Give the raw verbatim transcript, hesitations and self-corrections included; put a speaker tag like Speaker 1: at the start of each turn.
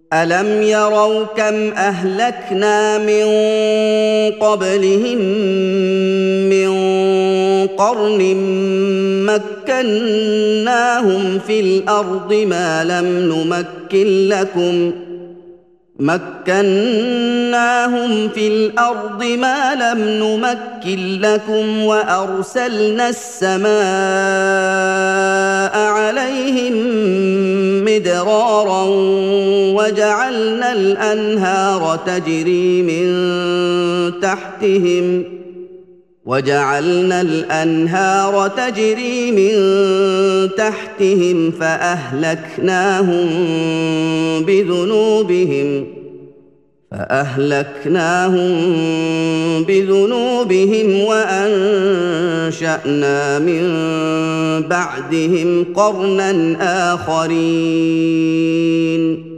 Speaker 1: أَلَمْ يَرَوْا كَمْ أَهْلَكْنَا مِن قَبْلِهِم مِّن قَرْنٍ مَّكَّنَّاهُمْ فِي الْأَرْضِ مَا لَمْ نُمَكِّن لَّكُمْ مَكَّنَّاهُمْ فِي الْأَرْضِ مَا لَمْ نُمَكِّن لَّكُمْ وَأَرْسَلْنَا السَّمَاءَ عَلَيْهِم مِّدْرَارًا وَجَعَلْنَا الْأَنْهَارَ تَجْرِي مِن تَحْتِهِمْ وَجَعَلْنَا الْأَنْهَارَ تَجْرِي مِن تَحْتِهِمْ فَأَهْلَكْنَاهُم بِذُنُوبِهِمْ فَأَهْلَكْنَاهُم بِذُنُوبِهِمْ وَأَنشَأْنَا مِن بَعْدِهِمْ قَرْنًا آخَرِينَ